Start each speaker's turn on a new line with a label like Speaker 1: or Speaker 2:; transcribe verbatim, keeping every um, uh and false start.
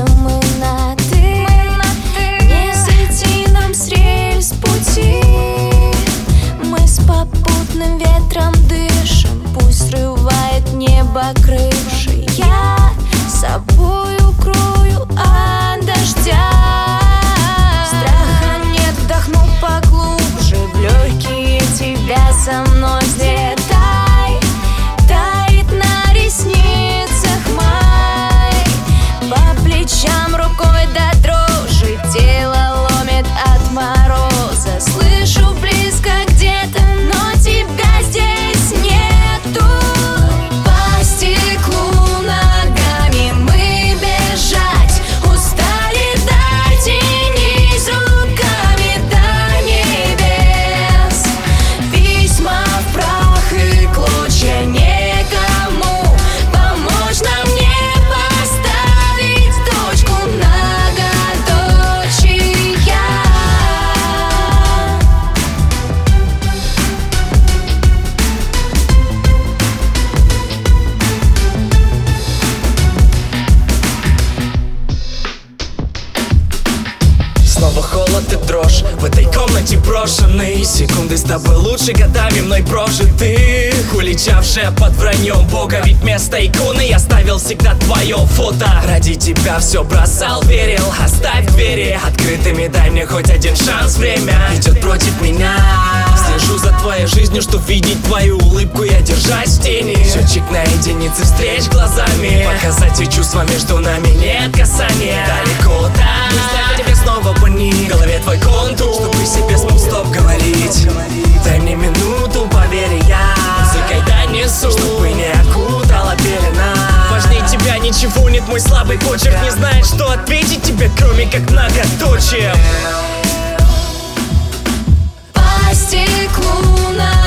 Speaker 1: мы на ты, не сойти нам с рельс пути. Мы с попутным ветром дышим, пусть срывает небо крыши. Я собой укрою от дождя. Страха нет, вдохну поглубже в легкие, тебя со мной взлетай. Тает на ресницах май, по плечам рукой до дрожи, тело ломит от мороза. Слышу близко где-то, но тебя здесь нету. По стеклу ногами мы бежать устали, дотянись руками до небес. Письма в прах и клочья, некому помочь нам не поставить точку многоточия.
Speaker 2: Снова холод и дрожь в этой комнате брошенной. Секунды с тобой лучше годами мной прожитых, уличавшая под враньем Бога. Ведь вместо иконы я ставил всегда твое фото. Ради тебя все бросал, верил. Оставь двери открытыми, дай мне хоть один шанс. Время идет против меня. Слежу за твоей жизнью, чтоб видеть твою улыбку, я держась в тени. Счетчик на единицы встреч глазами, показать и чувства между нами нет касания. Далеко там, мысли о тебе снова пони, в голове твой контур, чтобы себе смог стоп говорить. Дай мне минуту, поверь, я музыкой донесу, чтобы не окутала пелена. Важнее тебя ничего нет, мой слабый почерк не знает, что ответить тебе, кроме как многоточием.
Speaker 1: По стеклу на